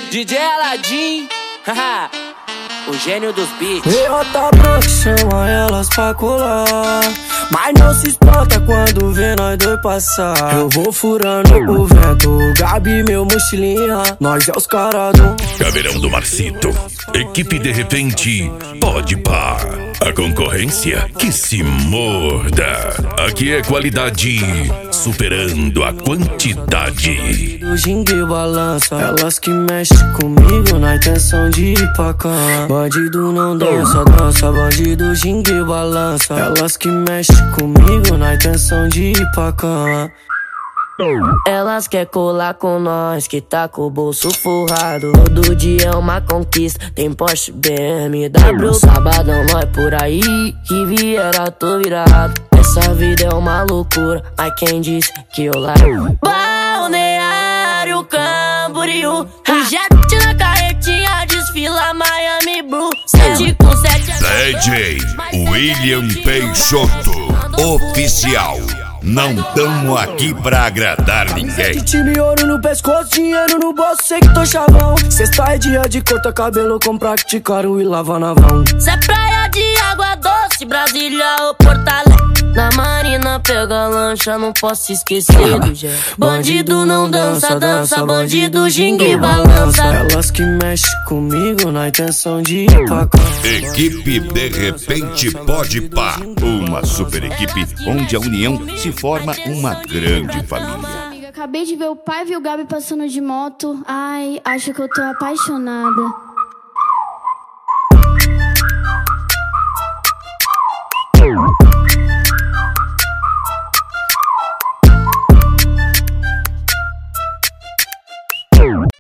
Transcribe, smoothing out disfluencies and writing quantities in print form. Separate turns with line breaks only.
DJ Aladim, haha, o gênio dos beats.
Rota branca chama elas pra colar, mas não se espanta quando vê nós dois passar. Eu vou furando o vento, Gabi meu mochilinha, nós é os caras do
Caveirão do Marcito, equipe de repente, pode pá. A concorrência que se morda. Aqui é qualidade superando a quantidade.
do gingue balança, elas que mexem comigo na intenção de ir pra cá. Bandido não dança, dança, bandido gingue balança, elas que mexem comigo na intenção de ir pra cá. Elas quer colar com nós, que tá com o bolso forrado. Todo dia é uma conquista, tem Porsche, BMW. Sabadão nós por aí, que viera tô virado. Essa vida é uma loucura, mas quem disse que eu largo? Balneário Camboriú, o jet na carretinha desfila Miami Blue. 7 com 7
DJ William Peixoto, oficial. Não tamo aqui pra agradar ninguém.
Time ouro no pescoço, dinheiro no bolso, sei que tô chavão. Sexta é dia de cortar cabelo com praticaram e lava na vão. Cê é praia de água doce, Brasília ou Porto Alegre. Na marina pega lancha, não posso esquecer do Gé. Bandido não dança, dança, bandido gingue balança. Elas que mexem comigo na intenção de ir pra cá.
Equipe de repente pode pá. Uma super equipe onde a união se forma uma grande família.
Acabei de ver o pai e o Gabi passando de moto. Ai, acho que eu tô apaixonada.